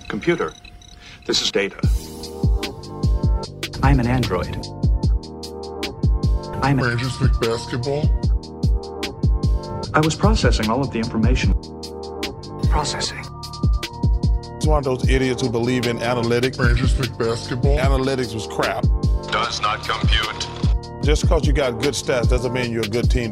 Computer, this is data. I'm an android. I'm Rangers McBasketball. I was processing all of the information. processing. It's one of those idiots who believe in analytics. Rangers McBasketball. Analytics was crap. Does not compute. Just because you got good stats doesn't mean you're a good team.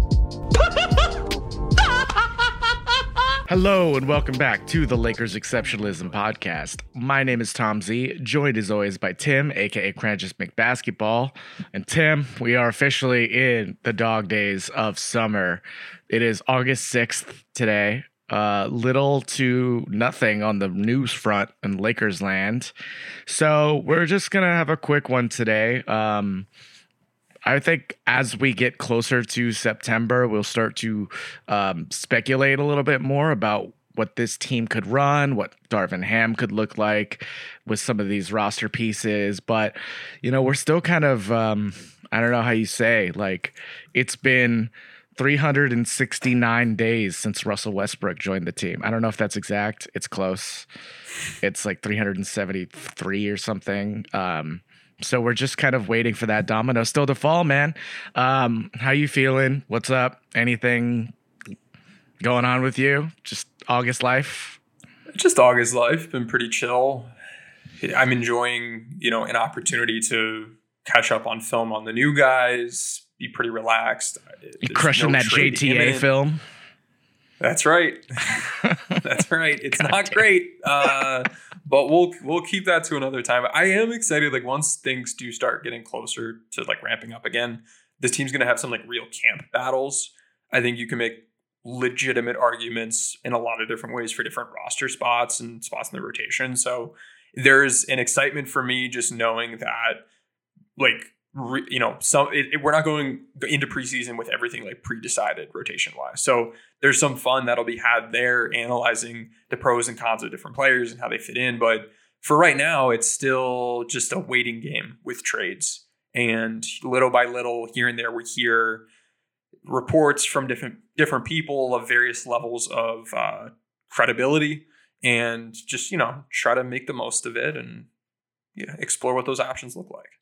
Hello and welcome back to the Lakers Exceptionalism Podcast. My name is Tom Z, joined as always by Tim, aka Cranches McBasketball. And Tim, we are officially in the dog days of summer. It is August 6th today. Little to nothing on the news front in Lakers land. So we're just going to have a quick one today. I think as we get closer to September, we'll start to speculate a little bit more about what this team could run, what Darvin Ham could look like with some of these roster pieces. But, you know, we're still kind of, I don't know how you say, like, it's been 369 days since Russell Westbrook joined the team. I don't know if that's exact. It's close. It's like 373 or something. So we're just kind of waiting for that domino still to fall, man. How you feeling? What's up? Anything going on with you? Just August life? Just August life. Been pretty chill. I'm enjoying, an opportunity to catch up on film on the new guys, be pretty relaxed. You crushing that JTA imminent. Film? That's right. That's right. It's not great. But we'll keep that to another time. I am excited. Like once things do start getting closer to like ramping up again, this team's going to have some like real camp battles. I think you can make legitimate arguments in a lot of different ways for different roster spots and spots in the rotation. So there's an excitement for me just knowing that like, we're not going into preseason with everything like pre-decided rotation wise. So there's some fun that'll be had there analyzing the pros and cons of different players and how they fit in. But for right now, it's still just a waiting game with trades. And little by little, here and there, we hear reports from different people of various levels of credibility, and just try to make the most of it and explore what those options look like.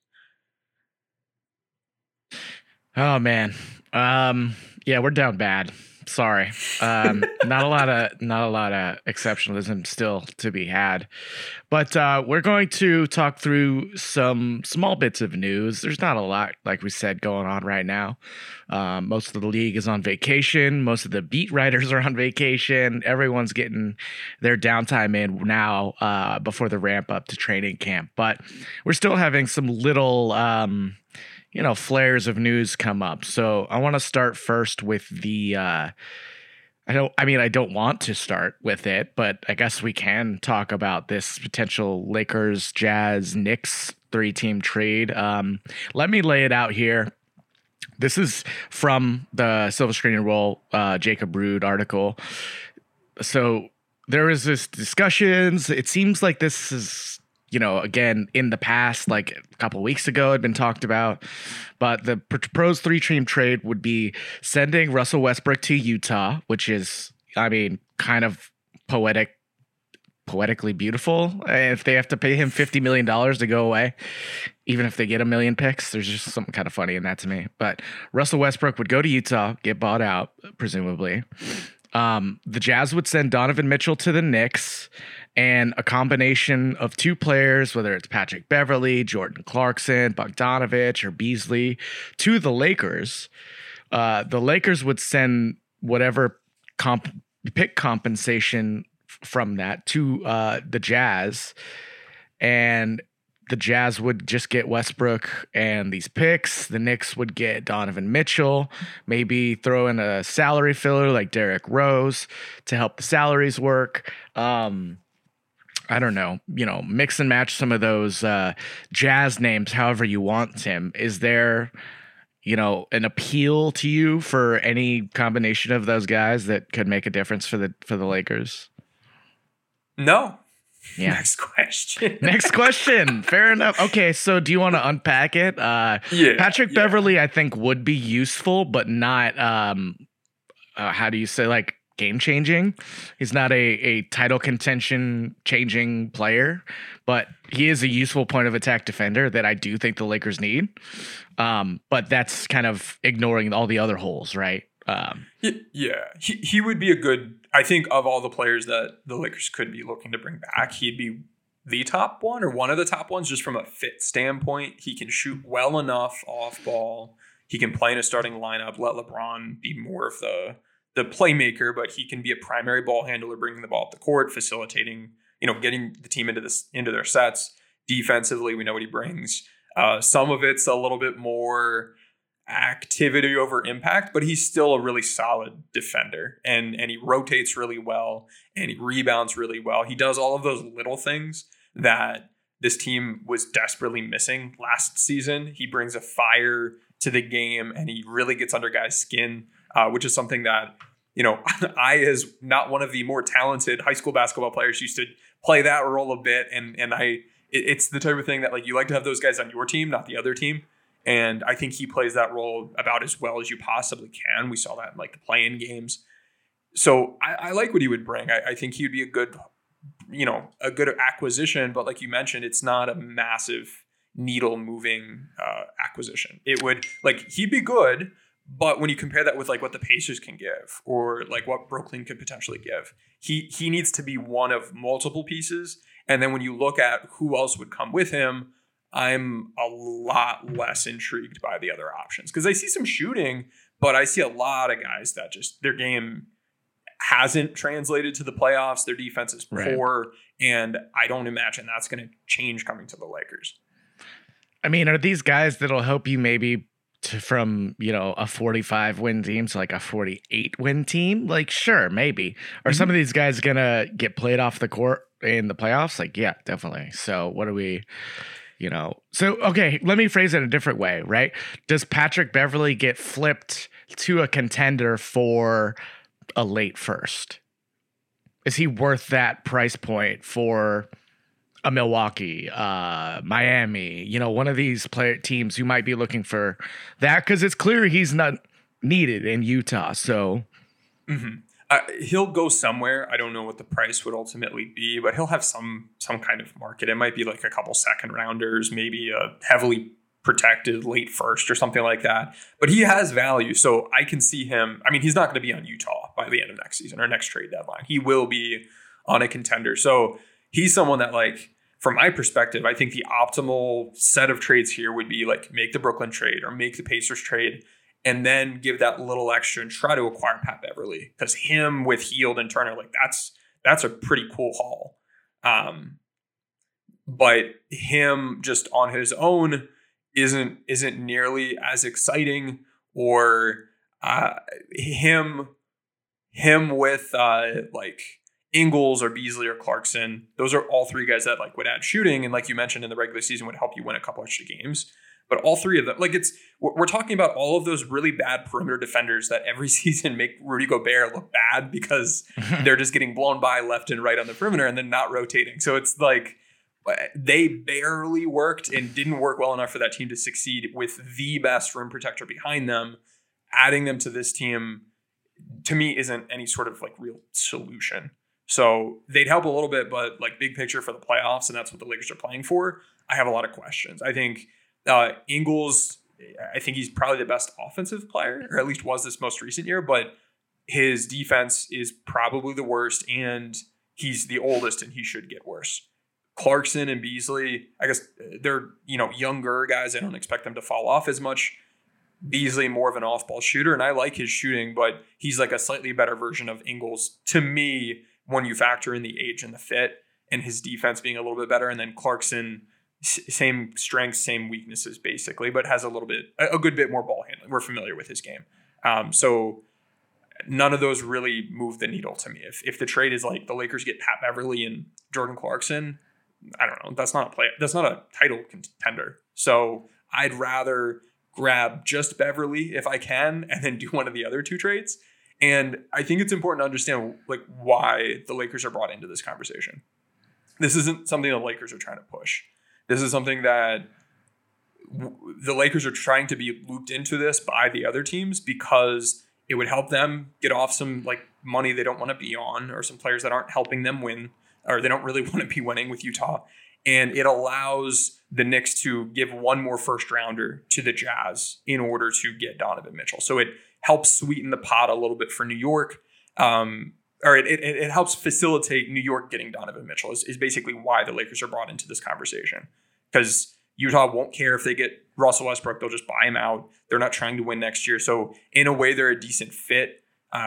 Oh man. Yeah, we're down bad. Sorry. Not a lot of exceptionalism still to be had. But we're going to talk through some small bits of news. There's not a lot, like we said, going on right now. Most of the league is on vacation. Most of the beat writers are on vacation. Everyone's getting their downtime in now before the ramp up to training camp. But we're still having some little flares of news come up. So I want to start first with the, I don't want to start with it, but I guess we can talk about this potential Lakers, Jazz, Knicks 3-team trade. Let me lay it out here. This is from the Silver Screen and Roll, Jacob Rude article. So there is this discussions. It seems like this is, again, in the past, like a couple of weeks ago, had been talked about. But the proposed 3-team trade would be sending Russell Westbrook to Utah, which is, kind of poetically beautiful. If they have to pay him $50 million to go away, even if they get 1 million picks, there's just something kind of funny in that to me. But Russell Westbrook would go to Utah, get bought out, presumably. The Jazz would send Donovan Mitchell to the Knicks, and a combination of 2 players, whether it's Patrick Beverley, Jordan Clarkson, Bogdanovich, or Beasley, to the Lakers. The Lakers would send whatever pick compensation from that to the Jazz, and the Jazz would just get Westbrook and these picks. The Knicks would get Donovan Mitchell, maybe throw in a salary filler like Derrick Rose to help the salaries work. I don't know, mix and match some of those Jazz names however you want, Tim. Is there, an appeal to you for any combination of those guys that could make a difference for the Lakers? No. Yeah. Next question. Next question. Fair enough. Okay, so do you want to unpack it? Patrick Beverley, I think, would be useful, but not, how do you say, like, game changing. He's not a title contention changing player, but he is a useful point of attack defender that I do think the Lakers need. But that's kind of ignoring all the other holes, right? He would be a good, I think, of all the players that the Lakers could be looking to bring back, he'd be the top one or one of the top ones just from a fit standpoint. He can shoot well enough off ball. He can play in a starting lineup, let LeBron be more of the playmaker, but he can be a primary ball handler, bringing the ball up the court, facilitating, getting the team into their sets. Defensively, we know what he brings. Some of it's a little bit more activity over impact, but he's still a really solid defender, and he rotates really well and he rebounds really well. He does all of those little things that this team was desperately missing last season. He brings a fire to the game and he really gets under guys' skin, which is something that, I, as not one of the more talented high school basketball players, used to play that role a bit. And it's the type of thing that, like, you like to have those guys on your team, not the other team. And I think he plays that role about as well as you possibly can. We saw that in like the play-in games. So I like what he would bring. I think he would be a good acquisition. But like you mentioned, it's not a massive needle moving acquisition. It would, like, he'd be good. But when you compare that with like what the Pacers can give or like what Brooklyn could potentially give, he needs to be one of multiple pieces. And then when you look at who else would come with him, I'm a lot less intrigued by the other options because I see some shooting, but I see a lot of guys that just their game hasn't translated to the playoffs. Their defense is poor, and I don't imagine that's going to change coming to the Lakers. I mean, are these guys that'll help you maybe from, a 45 win team to like a 48 win team? Like, sure, maybe. Are some of these guys going to get played off the court in the playoffs? Like, yeah, definitely. So what are we... okay, let me phrase it a different way, right? Does Patrick Beverley get flipped to a contender for a late first? Is he worth that price point for a Milwaukee, Miami, one of these teams who might be looking for that? Because it's clear he's not needed in Utah, so... Mm-hmm. He'll go somewhere. I don't know what the price would ultimately be, but he'll have some kind of market. It might be like a couple second rounders, maybe a heavily protected late first or something like that. But he has value, so I can see him. I mean, he's not going to be on Utah by the end of next season or next trade deadline. He will be on a contender. So he's someone that, like, from my perspective, I think the optimal set of trades here would be like make the Brooklyn trade or make the Pacers trade, and then give that little extra and try to acquire Pat Beverley, because him with Hield and Turner, like that's a pretty cool haul. But him just on his own isn't nearly as exciting, or him with like Ingles or Beasley or Clarkson. Those are all three guys that like would add shooting, and like you mentioned in the regular season would help you win a couple extra games. But all three of them, like, we're talking about all of those really bad perimeter defenders that every season make Rudy Gobert look bad because they're just getting blown by left and right on the perimeter and then not rotating. So it's like they barely worked and didn't work well enough for that team to succeed with the best rim protector behind them. Adding them to this team, to me, isn't any sort of like real solution. So they'd help a little bit, but like big picture for the playoffs, and that's what the Lakers are playing for, I have a lot of questions. I think Ingles, I think he's probably the best offensive player, or at least was this most recent year, but his defense is probably the worst, and he's the oldest, and he should get worse. Clarkson and Beasley, I guess they're, younger guys. I don't expect them to fall off as much. Beasley, more of an off-ball shooter, and I like his shooting, but he's like a slightly better version of Ingles to me when you factor in the age and the fit and his defense being a little bit better. And then Clarkson, same strengths, same weaknesses, basically, but has a good bit more ball handling. We're familiar with his game. So none of those really move the needle to me. If the trade is like the Lakers get Pat Beverley and Jordan Clarkson, I don't know. That's not a title contender. So I'd rather grab just Beverley if I can, and then do one of the other two trades. And I think it's important to understand like why the Lakers are brought into this conversation. This isn't something the Lakers are trying to push. This is something that the Lakers are trying to be looped into this by the other teams because It would help them get off some like money they don't want to be on, or some players that aren't helping them win, or they don't really want to be winning with Utah. And it allows the Knicks to give one more first rounder to the Jazz in order to get Donovan Mitchell. So it helps sweeten the pot a little bit for New York. Or it helps facilitate New York getting Donovan Mitchell is basically why the Lakers are brought into this conversation. Because Utah won't care if they get Russell Westbrook. They'll just buy him out. They're not trying to win next year. So in a way, they're a decent fit.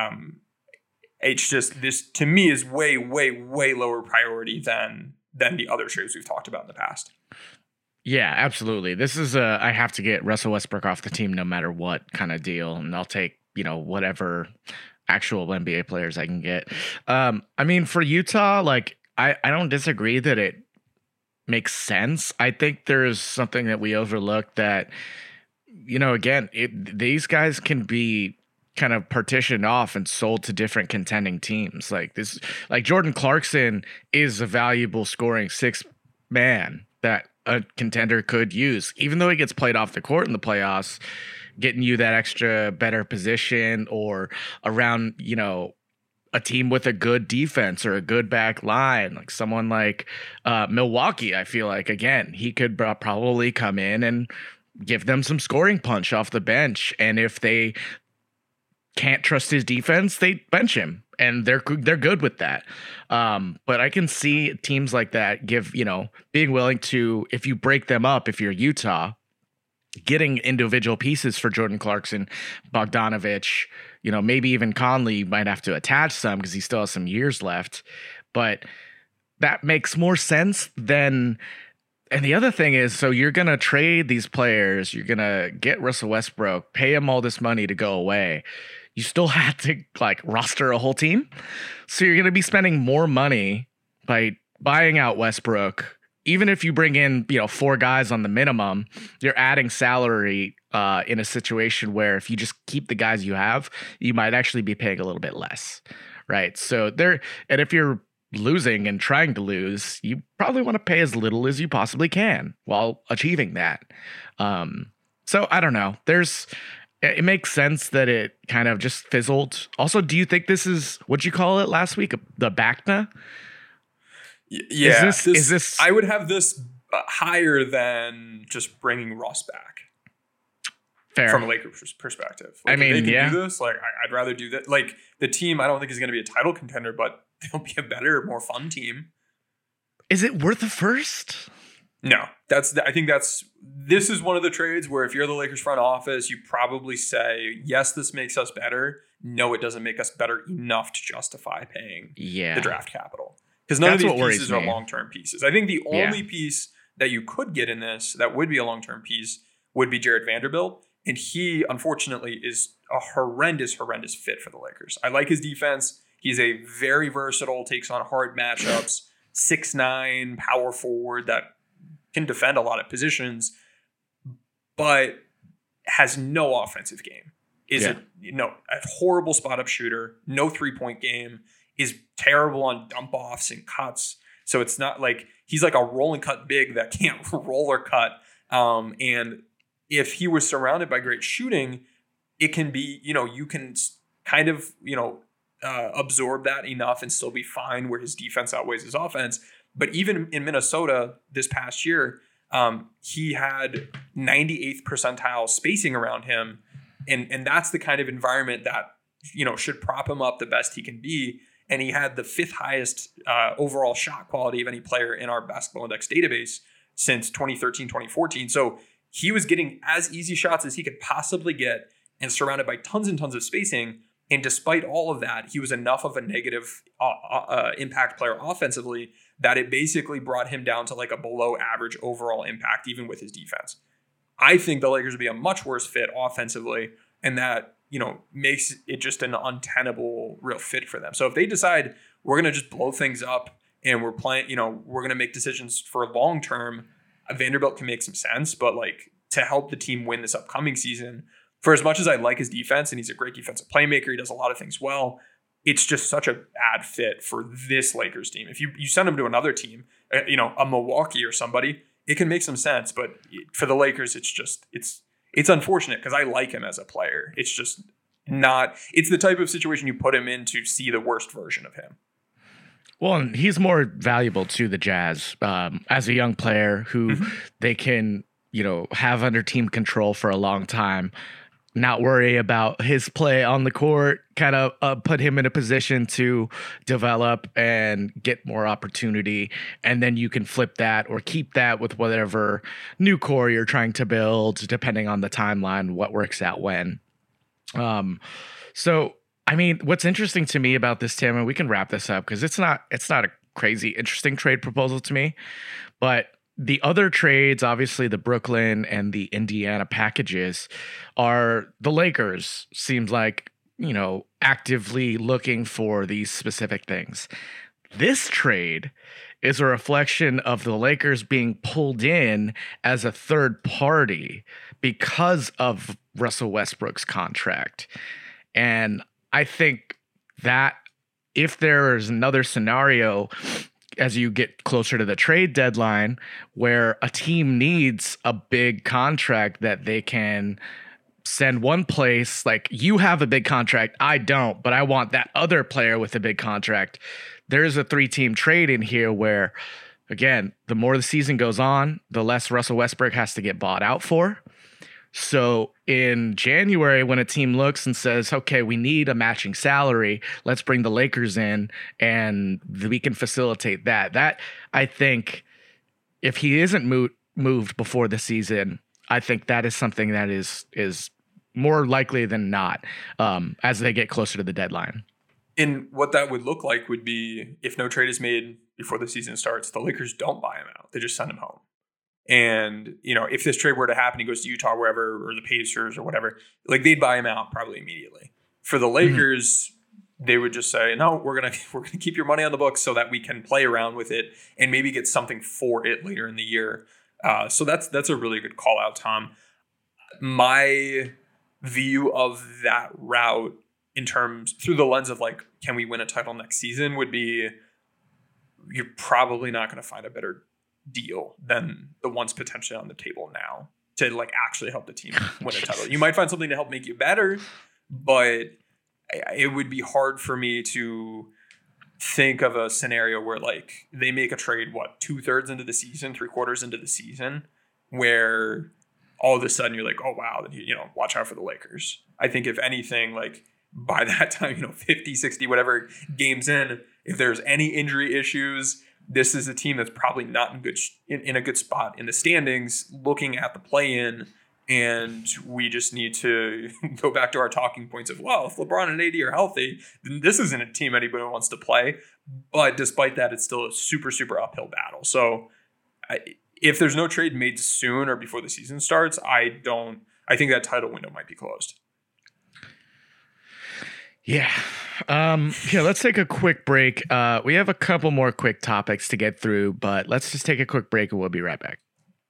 It's just, this to me is way, way, way lower priority than the other trades we've talked about in the past. Yeah, absolutely. This is I have to get Russell Westbrook off the team no matter what kind of deal, and I'll take, whatever actual NBA players I can get. I mean, for Utah, like I don't disagree that it makes sense. I think there's something that we overlooked that, again, these guys can be kind of partitioned off and sold to different contending teams. Like Jordan Clarkson is a valuable scoring sixth man that a contender could use, even though he gets played off the court in the playoffs, getting you that extra better position or around, a team with a good defense or a good back line, like someone like Milwaukee. I feel like, again, he could probably come in and give them some scoring punch off the bench. And if they can't trust his defense, they bench him, and they're good with that. But I can see teams like that being willing to, if you break them up, if you're Utah, getting individual pieces for Jordan Clarkson, Bogdanovich, maybe even Conley might have to attach some because he still has some years left. But that makes more sense than. And the other thing is, so you're going to trade these players, you're going to get Russell Westbrook, pay him all this money to go away. You still had to roster a whole team. So you're going to be spending more money by buying out Westbrook. Even if you bring in, 4 guys on the minimum, you're adding salary in a situation where if you just keep the guys you have, you might actually be paying a little bit less. Right. So and if you're losing and trying to lose, you probably want to pay as little as you possibly can while achieving that. So I don't know. It makes sense that it kind of just fizzled. Also, do you think this is, what'd you call it last week? The BACNA? Yeah. Is this? I would have this higher than just bringing Russ back. Fair. From a Lakers perspective. I mean, if they can yeah. do this, I'd rather do that. Like, the team, I don't think is going to be a title contender, but they'll be a better, more fun team. Is it worth a first? No, I think this is one of the trades where if you're the Lakers front office, you probably say, yes, this makes us better. No, it doesn't make us better enough to justify paying the draft capital. Because none of these pieces are long-term pieces. I think the only piece that you could get in this that would be a long-term piece would be Jared Vanderbilt. And he, unfortunately, is a horrendous fit for the Lakers. I like his defense. He's a very versatile, takes on hard matchups, 6'9", power forward that can defend a lot of positions, but has no offensive game. A horrible spot-up shooter, no three-point game, is terrible on dump-offs and cuts. So it's not like he's like a roll and cut big that can't roll or cut. And if he was surrounded by great shooting, it can be, you can kind of, absorb that enough and still be fine where his defense outweighs his offense. But even in Minnesota this past year, he had 98th percentile spacing around him. And that's the kind of environment that, should prop him up the best he can be. And he had the 5th highest overall shot quality of any player in our basketball index database since 2013, 2014. So he was getting as easy shots as he could possibly get and surrounded by tons and tons of spacing. And despite all of that, he was enough of a negative impact player offensively that it basically brought him down to like a below average overall impact, even with his defense. I think the Lakers would be a much worse fit offensively, and that, makes it just an untenable real fit for them. So if they decide we're going to just blow things up and we're playing, we're going to make decisions for long term, Vanderbilt can make some sense, but to help the team win this upcoming season, for as much as I like his defense and he's a great defensive playmaker, he does a lot of things well, it's just such a bad fit for this Lakers team. If you send him to another team, a Milwaukee or somebody, it can make some sense. But for the Lakers, it's unfortunate because I like him as a player. It's just it's the type of situation you put him in to see the worst version of him. Well, and he's more valuable to the Jazz as a young player who they can, have under team control for a long time, not worry about his play on the court, kind of put him in a position to develop and get more opportunity. And then you can flip that or keep that with whatever new core you're trying to build, depending on the timeline, what works out when. So, I mean, what's interesting to me about this, Tim, and we can wrap this up because it's not a crazy interesting trade proposal to me, but the other trades, obviously the Brooklyn and the Indiana packages, are the Lakers seems like, actively looking for these specific things. This trade is a reflection of the Lakers being pulled in as a third party because of Russell Westbrook's contract. And I think that if there is another scenario as you get closer to the trade deadline where a team needs a big contract that they can send one place, like you have a big contract, I don't, but I want that other player with a big contract. There's a 3-team trade in here where, again, the more the season goes on, the less Russell Westbrook has to get bought out for. So in January, when a team looks and says, okay, we need a matching salary, let's bring the Lakers in and we can facilitate that. That, I think, if he isn't moved before the season, I think that is something that is more likely than not as they get closer to the deadline. And what that would look like would be if no trade is made before the season starts, the Lakers don't buy him out. They just send him home. And, if this trade were to happen, he goes to Utah, wherever, or the Pacers or whatever, like they'd buy him out probably immediately. For the Lakers, they would just say, no, we're going to keep your money on the books so that we can play around with it and maybe get something for it later in the year. So that's a really good call out, Tom. My view of that route through the lens of like, can we win a title next season would be, you're probably not going to find a better deal than the ones potentially on the table now to like actually help the team win a title. You might find something to help make you better, but it would be hard for me to think of a scenario where like they make a trade, 2/3 into the season, 3/4 into the season, where all of a sudden you're like, oh wow, watch out for the Lakers. I think if anything, like by that time, 50, 60, whatever games in, if there's any injury issues, this is a team that's probably not in a good spot in the standings looking at the play-in, and we just need to go back to our talking points of, well, if LeBron and AD are healthy, then this isn't a team anybody wants to play. But despite that, it's still a super, super uphill battle. So if there's no trade made soon or before the season starts, I think that title window might be closed. Yeah. Let's take a quick break. We have a couple more quick topics to get through, but let's just take a quick break and we'll be right back.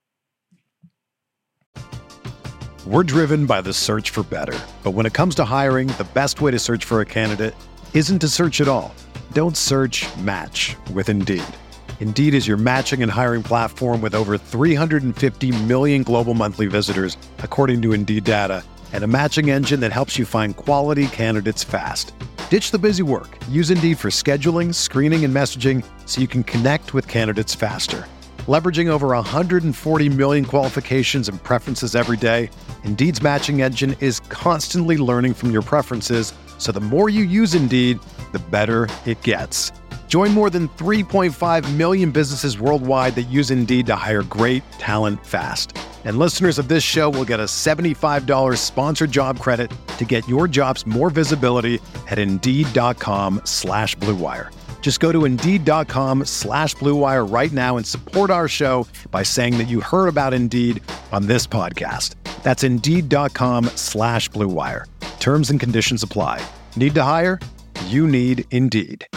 We're driven by the search for better. But when it comes to hiring, the best way to search for a candidate isn't to search at all. Don't search, match with Indeed. Indeed is your matching and hiring platform with over 350 million global monthly visitors, according to Indeed data, and a matching engine that helps you find quality candidates fast. Ditch the busy work. Use Indeed for scheduling, screening, and messaging so you can connect with candidates faster. Leveraging over 140 million qualifications and preferences every day, Indeed's matching engine is constantly learning from your preferences, so the more you use Indeed, the better it gets. Join more than 3.5 million businesses worldwide that use Indeed to hire great talent fast. And listeners of this show will get a $75 sponsored job credit to get your jobs more visibility at Indeed.com/Blue Wire. Just go to Indeed.com/Blue Wire right now and support our show by saying that you heard about Indeed on this podcast. That's Indeed.com/Blue Wire. Terms and conditions apply. Need to hire? You need Indeed.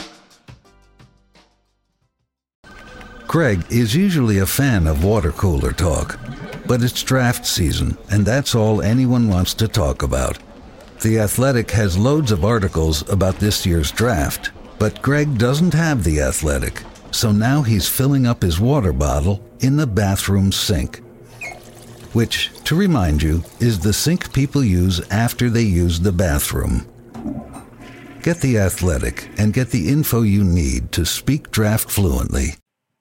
Greg is usually a fan of water cooler talk, but it's draft season, and that's all anyone wants to talk about. The Athletic has loads of articles about this year's draft, but Greg doesn't have The Athletic, so now he's filling up his water bottle in the bathroom sink. which, to remind you, is the sink people use after they use the bathroom. Get The Athletic and get the info you need to speak draft fluently.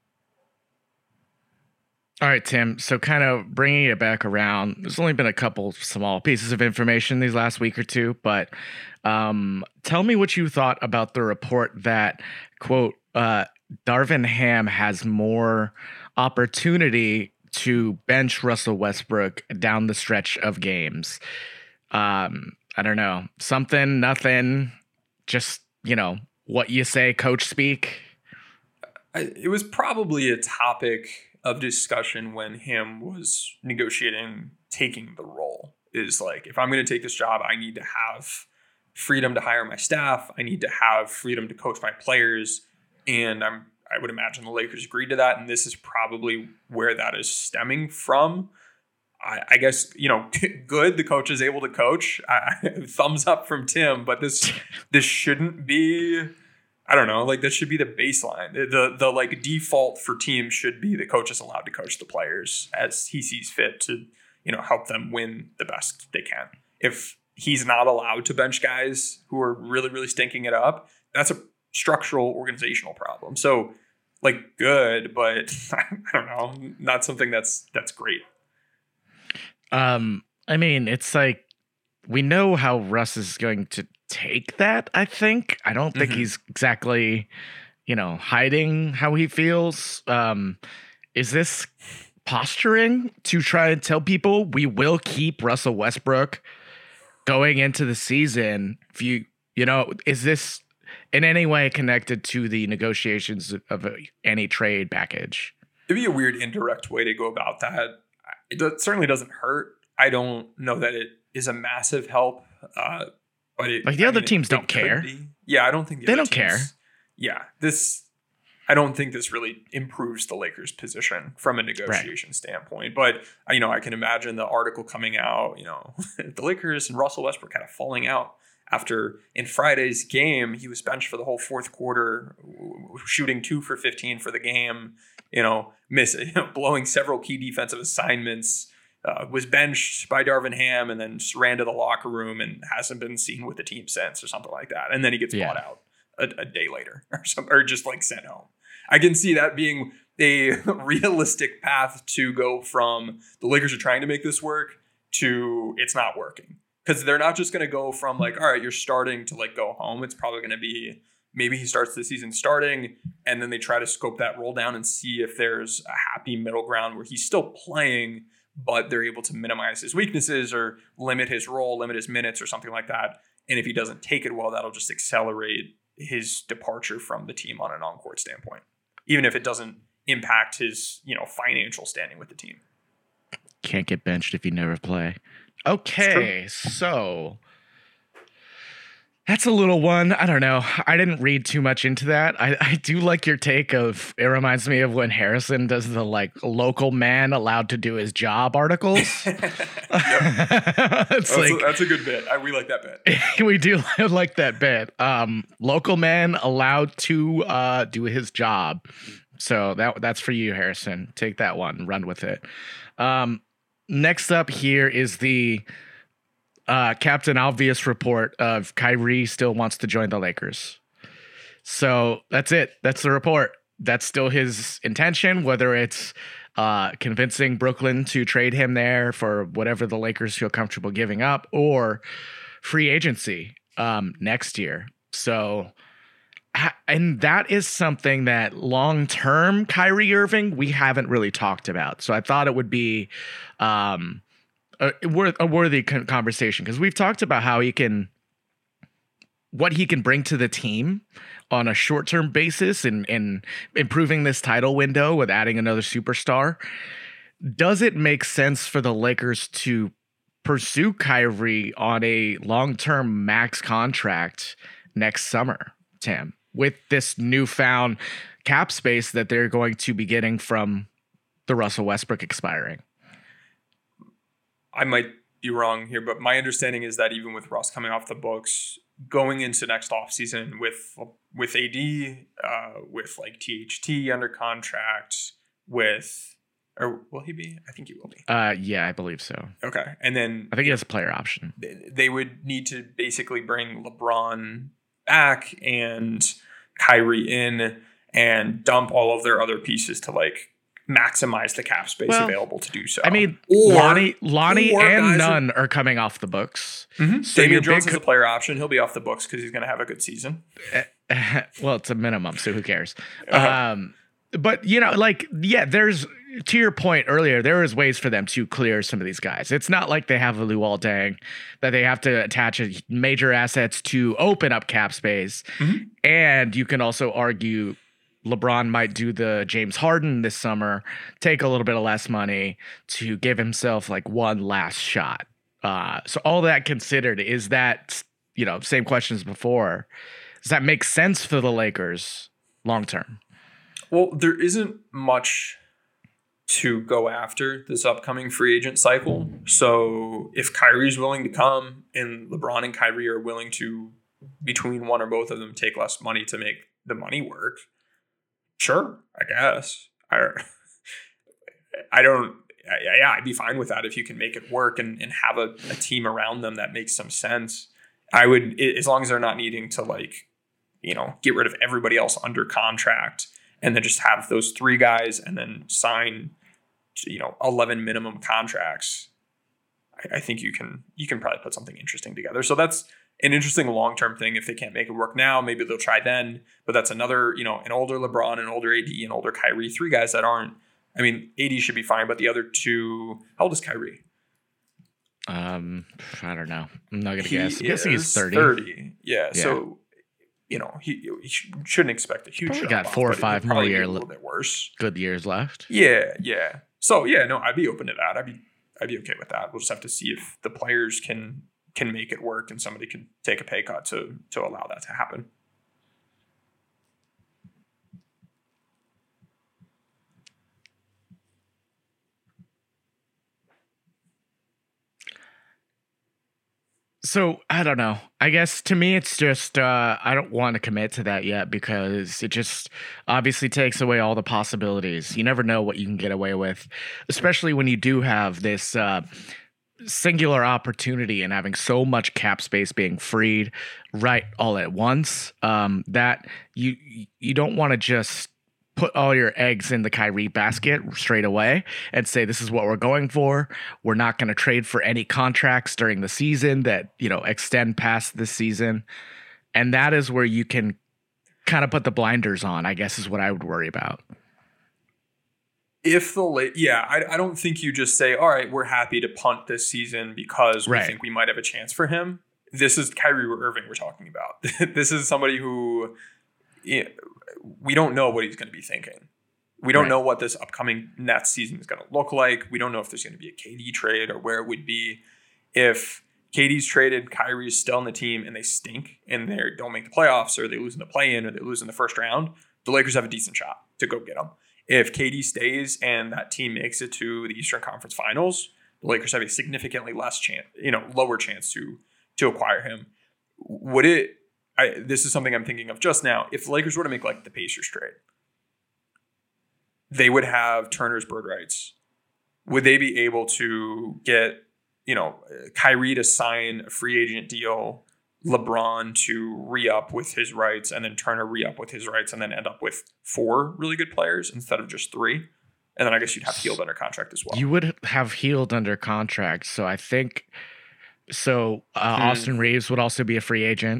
All right, Tim. So kind of bringing it back around, there's only been a couple small pieces of information these last week or two, but tell me what you thought about the report that, quote, Darvin Ham has more opportunity to bench Russell Westbrook down the stretch of games. I don't know. Something, nothing, just, what you say, coach speak. It was probably a topic of discussion when Ham was negotiating taking the role. Is like, if I'm going to take this job, I need to have freedom to hire my staff. I need to have freedom to coach my players. And I would imagine the Lakers agreed to that. And this is probably where that is stemming from. I guess, good. The coach is able to coach. Thumbs up from Tim, but this shouldn't be, I don't know, like this should be the baseline. The like default for teams should be the coach is allowed to coach the players as he sees fit to, help them win the best they can. If he's not allowed to bench guys who are really, really stinking it up, that's a structural organizational problem. So like good, but I don't know, not something that's great. I mean, it's like we know how Russ is going to take that, I think. I don't think he's exactly, hiding how he feels. Is this posturing to try and tell people we will keep Russell Westbrook going into the season? If is this in any way connected to the negotiations of any trade package? It'd be a weird indirect way to go about that. It certainly doesn't hurt. I don't know that it is a massive help. But the other teams don't care. Yeah, I don't think they don't care. Yeah, I don't think this really improves the Lakers' position from a negotiation standpoint. But I can imagine the article coming out. The Lakers and Russell Westbrook had a falling out after in Friday's game he was benched for the whole fourth quarter, shooting 2 for 15 for the game. Blowing several key defensive assignments. Was benched by Darvin Ham and then just ran to the locker room and hasn't been seen with the team since or something like that. And then he gets bought out a day later or just like sent home. I can see that being a realistic path to go from the Lakers are trying to make this work to it's not working. Because they're not just going to go from like, all right, you're starting to like go home. It's probably going to be maybe he starts the season starting and then they try to scope that roll down and see if there's a happy middle ground where he's still playing, but they're able to minimize his weaknesses or limit his role, limit his minutes or something like that. And if he doesn't take it well, that'll just accelerate his departure from the team on an on-court standpoint, even if it doesn't impact his, financial standing with the team. Can't get benched if you never play. Okay, so that's a little one. I don't know. I didn't read too much into that. I do like your take of, it reminds me of when Harrison does the like local man allowed to do his job articles. That's a good bit. We like that bit. We do like that bit. Local man allowed to do his job. So that's for you, Harrison. Take that one, run with it. Next up here is the Captain Obvious report of Kyrie still wants to join the Lakers. So that's it. That's the report. That's still his intention, whether it's convincing Brooklyn to trade him there for whatever the Lakers feel comfortable giving up or free agency next year. So, and that is something that long-term Kyrie Irving, we haven't really talked about. So I thought it would be a worthy conversation because we've talked about how what he can bring to the team on a short-term basis and improving this title window with adding another superstar. Does it make sense for the Lakers to pursue Kyrie on a long-term max contract next summer, Tim, with this newfound cap space that they're going to be getting from the Russell Westbrook expiring? I might be wrong here, but my understanding is that even with Russ coming off the books, going into next offseason with AD, with like THT under contract, with Or will he be? I think he will be. Yeah, I believe so. Okay. And then I think he has a player option. they would need to basically bring LeBron back and Kyrie in and dump all of their other pieces to like maximize the cap space available to do so. I mean, Or- Lonnie or and guys Nunn are coming off the books. So your Damian Jones big is a player option. He'll be off the books because he's going to have a good season. Well, it's a minimum, so who cares? Uh-huh. But there's, to your point earlier, there is ways for them to clear some of these guys. It's not like they have a Luol Deng that they have to attach major assets to open up cap space. And you can also argue LeBron might do the James Harden this summer, take a little bit of less money to give himself like one last shot. So all that considered, is that, same questions before, does that make sense for the Lakers long term? Well, there isn't much to go after this upcoming free agent cycle. So if Kyrie's willing to come and LeBron and Kyrie are willing to, between one or both of them, take less money to make the money work, sure, I guess. I'd be fine with that if you can make it work and have a team around them that makes some sense. I would, as long as they're not needing to get rid of everybody else under contract and then just have those three guys and then sign, 11 minimum contracts. I think you can probably put something interesting together. So that's an interesting long-term thing. If they can't make it work now, maybe they'll try then. But that's another, an older LeBron, an older AD, an older Kyrie, three guys that aren't. I mean, AD should be fine, but the other two, how old is Kyrie? I don't know. I'm not gonna guess. I'm guessing he's 30. 30. Yeah. So, he shouldn't expect a huge. Probably got 4 or 5 more years, a little bit worse. Good years left. Yeah. So no, I'd be open to that. I'd be okay with that. We'll just have to see if the players can make it work and somebody can take a pay cut to allow that to happen. So I don't know. I guess to me, it's just I don't want to commit to that yet because it just obviously takes away all the possibilities. You never know what you can get away with, especially when you do have this singular opportunity and having so much cap space being freed right all at once. That you don't want to just put all your eggs in the Kyrie basket straight away and say, this is what we're going for. We're not going to trade for any contracts during the season that, extend past this season. And that is where you can kind of put the blinders on, I guess, is what I would worry about. I don't think you just say, all right, we're happy to punt this season because we think we might have a chance for him. This is Kyrie Irving we're talking about. This is somebody who we don't know what he's going to be thinking. We don't know what this upcoming Nets season is going to look like. We don't know if there's going to be a KD trade or where it would be. If KD's traded, Kyrie's still on the team and they stink and they don't make the playoffs or they lose in the play-in or they lose in the first round, the Lakers have a decent shot to go get them. If KD stays and that team makes it to the Eastern Conference Finals, the Lakers have a significantly less chance, lower chance to acquire him. This is something I'm thinking of just now. If the Lakers were to make like the Pacers trade, they would have Turner's bird rights. Would they be able to get, Kyrie to sign a free agent deal, LeBron to re-up with his rights, and then Turner re-up with his rights, and then end up with 4 really good players instead of just 3? And then I guess you'd have Hield under contract as well. You would have Hield under contract. So I think Austin Reeves would also be a free agent.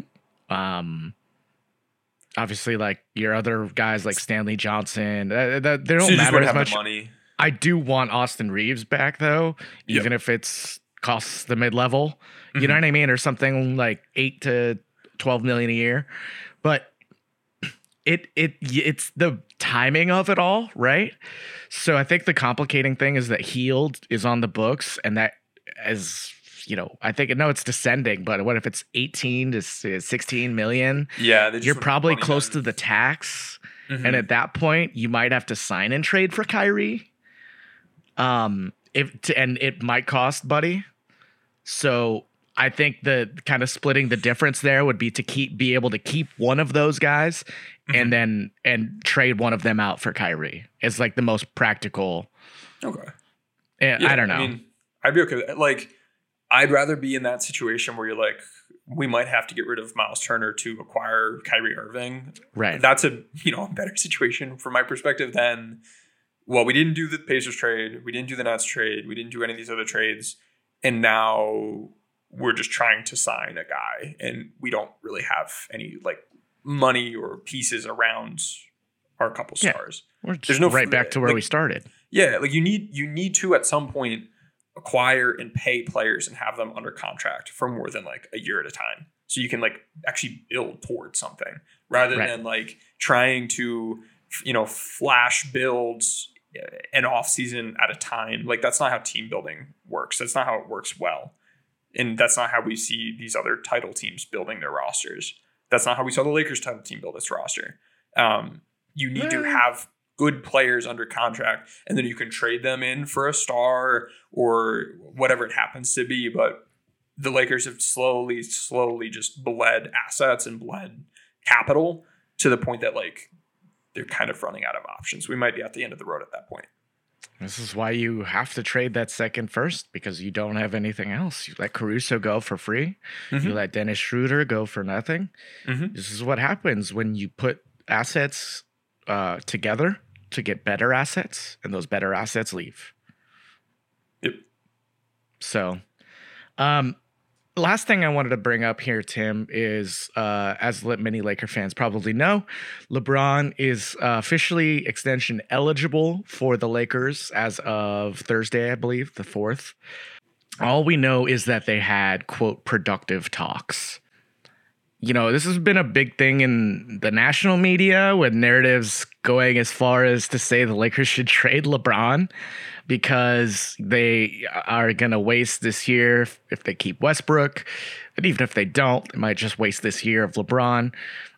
Obviously, like your other guys like Stanley Johnson, they don't matter as much. Money. I do want Austin Reeves back though, even if it's costs the mid-level. You know what I mean, or something like $8 to $12 million a year. But it's the timing of it all, right? So I think the complicating thing is that Hield is on the books, and that as I think it's descending, but what if it's 18 to 16 million? Yeah, you're probably close to the tax, and at that point, you might have to sign and trade for Kyrie. And it might cost Buddy. So I think the kind of splitting the difference there would be to be able to keep one of those guys, and trade one of them out for Kyrie. It's like the most practical Okay. And I don't know. I mean, I'd be okay with that. Like, I'd rather be in that situation where you're like, we might have to get rid of Miles Turner to acquire Kyrie Irving. Right. That's a better situation from my perspective than, well, we didn't do the Pacers trade, we didn't do the Nets trade, we didn't do any of these other trades, and now we're just trying to sign a guy, and we don't really have any like money or pieces around our couple stars. We're just right back to where we started. Yeah, like you need to at some point acquire and pay players and have them under contract for more than like a year at a time, so you can like actually build towards something rather than like trying to flash builds an off season at a time. Like that's not how team building works. That's not how it works well, and that's not how we see these other title teams building their rosters. That's not how we saw the Lakers title team build its roster. You need to have good players under contract, and then you can trade them in for a star or whatever it happens to be. But the Lakers have slowly just bled assets and bled capital to the point that like they're kind of running out of options. We might be at the end of the road at that point. This is why you have to trade that second first, because you don't have anything else. You let Caruso go for free. You let Dennis Schroeder go for nothing. This is what happens when you put assets together to get better assets, and those better assets leave. Yep. So, last thing I wanted to bring up here, Tim, is as many Laker fans probably know, LeBron is officially extension eligible for the Lakers as of Thursday, I believe, the 4th. All we know is that they had, quote, productive talks. This has been a big thing in the national media, with narratives going as far as to say the Lakers should trade LeBron because they are going to waste this year if they keep Westbrook. And even if they don't, they might just waste this year of LeBron.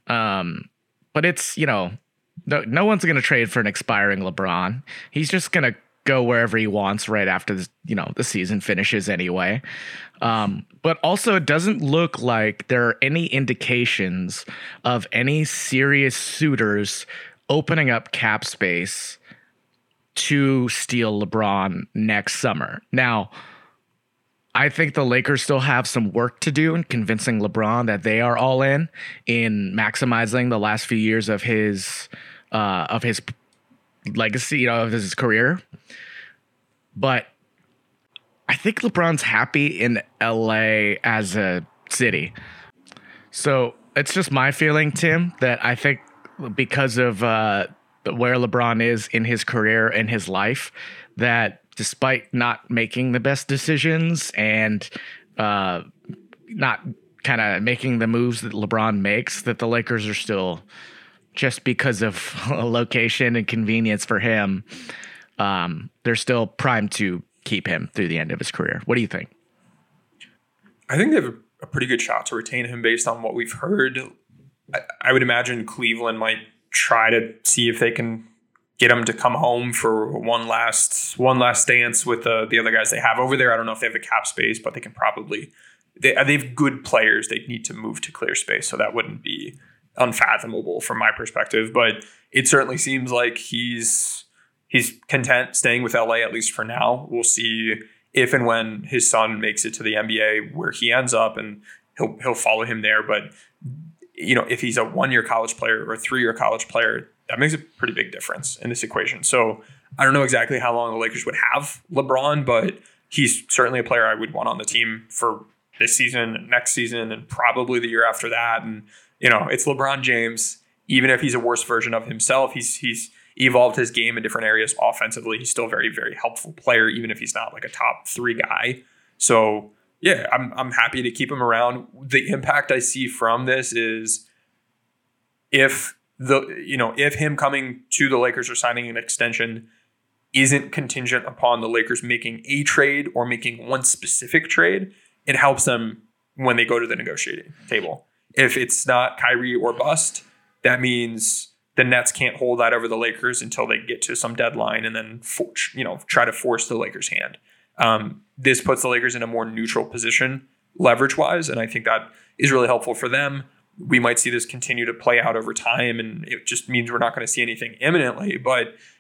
But it's, no one's going to trade for an expiring LeBron. He's just going to go wherever he wants right after the season finishes anyway. But also it doesn't look like there are any indications of any serious suitors opening up cap space to steal LeBron next summer. Now, I think the Lakers still have some work to do in convincing LeBron that they are all in maximizing the last few years of his legacy, of his career. But I think LeBron's happy in LA as a city. So it's just my feeling, Tim, that I think because of where LeBron is in his career and his life, that despite not making the best decisions and not kind of making the moves that LeBron makes, that the Lakers are still, just because of location and convenience for him, they're still primed to keep him through the end of his career. What do you think? I think they have a pretty good shot to retain him based on what we've heard. I would imagine Cleveland might try to see if they can get him to come home for one last dance with the other guys they have over there. I don't know if they have the cap space, but they can probably. They have good players. They need to move to clear space, so that wouldn't be unfathomable from my perspective. But it certainly seems like he's content staying with LA, at least for now. We'll see if and when his son makes it to the NBA where he ends up, and he'll follow him there. But if he's a 1-year college player or a 3-year college player, that makes a pretty big difference in this equation. So I don't know exactly how long the Lakers would have LeBron, but he's certainly a player I would want on the team for this season, next season, and probably the year after that. And it's LeBron James. Even if he's a worse version of himself, he's evolved his game in different areas offensively. He's still a very, very helpful player, even if he's not like a top 3 guy. So yeah, I'm happy to keep him around. The impact I see from this is if him coming to the Lakers or signing an extension isn't contingent upon the Lakers making a trade or making one specific trade, it helps them when they go to the negotiating table. If it's not Kyrie or bust, that means the Nets can't hold that over the Lakers until they get to some deadline and then try to force the Lakers' hand. This puts the Lakers in a more neutral position leverage-wise, and I think that is really helpful for them. We might see this continue to play out over time, and it just means we're not going to see anything imminently. But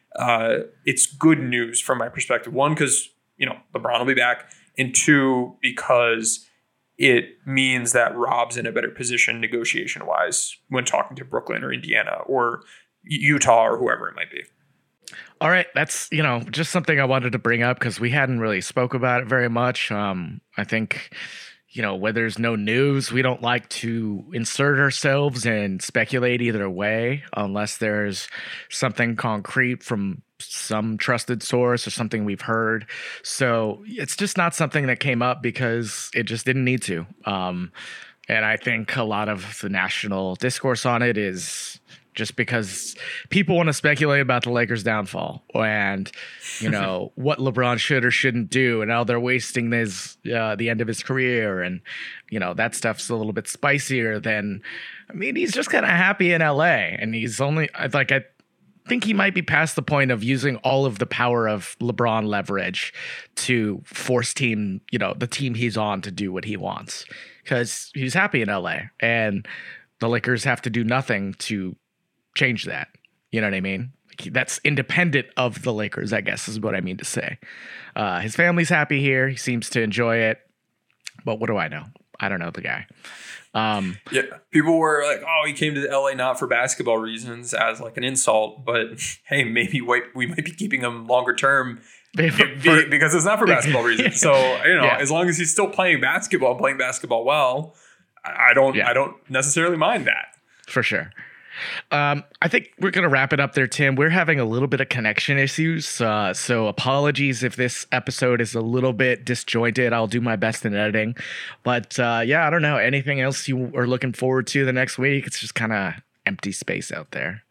it's good news from my perspective. One, because, LeBron will be back. And two, because it means that Rob's in a better position negotiation-wise when talking to Brooklyn or Indiana or Utah or whoever it might be. All right, that's just something I wanted to bring up because we hadn't really spoke about it very much. I think where there's no news, we don't like to insert ourselves and speculate either way unless there's something concrete from some trusted source or something we've heard. So it's just not something that came up because it just didn't need to. And I think a lot of the national discourse on it is just because people want to speculate about the Lakers' downfall and, what LeBron should or shouldn't do and how they're wasting the end of his career. And, that stuff's a little bit spicier than, he's just kind of happy in LA and he's only I think he might be past the point of using all of the power of LeBron leverage to force the team he's on to do what he wants because he's happy in LA and the Lakers have to do nothing to change that. You know what I mean? That's independent of the Lakers, I guess is what I mean to say. His family's happy here. He seems to enjoy it. But what do I know? I don't know the guy. Yeah, people were like, "Oh, he came to LA not for basketball reasons," as like an insult. But hey, maybe we might be keeping him longer term because it's not for basketball reasons. So as long as he's still playing basketball, playing basketball well, I don't necessarily mind that for sure. I think we're going to wrap it up there, Tim. We're having a little bit of connection issues. So apologies if this episode is a little bit disjointed. I'll do my best in editing. But I don't know. Anything else you are looking forward to the next week? It's just kind of empty space out there.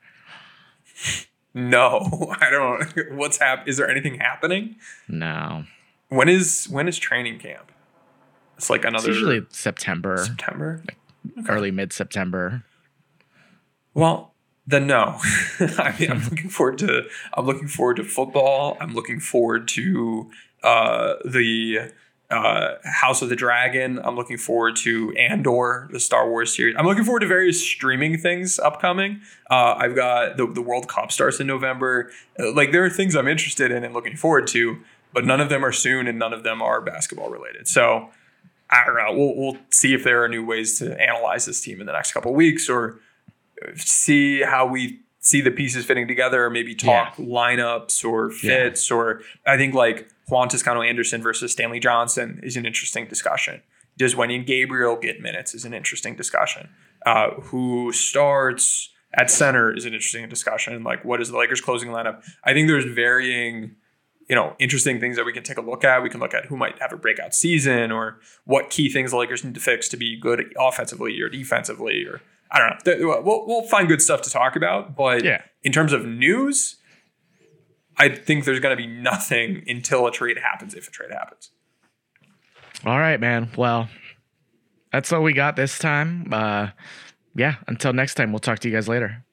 No, I don't. What's happening? Is there anything happening? No. When is training camp? It's like another. It's usually September. Okay. Early mid-September. Well, then no. I'm looking forward to football. I'm looking forward to the House of the Dragon. I'm looking forward to Andor, the Star Wars series. I'm looking forward to various streaming things upcoming. I've got the World Cup starts in November. There are things I'm interested in and looking forward to, but none of them are soon and none of them are basketball related. So I don't know. We'll see if there are new ways to analyze this team in the next couple of weeks or see how we see the pieces fitting together, or maybe talk lineups or fits, or I think like Juan Toscano Anderson versus Stanley Johnson is an interesting discussion. Does Wenyen Gabriel get minutes is an interesting discussion. Who starts at center is an interesting discussion. Like, what is the Lakers closing lineup? I think there's varying, interesting things that we can take a look at. We can look at who might have a breakout season or what key things the Lakers need to fix to be good offensively or defensively, or I don't know. We'll find good stuff to talk about. But in terms of news, I think there's going to be nothing until a trade happens, if a trade happens. All right, man. Well, that's all we got this time. Until next time, we'll talk to you guys later.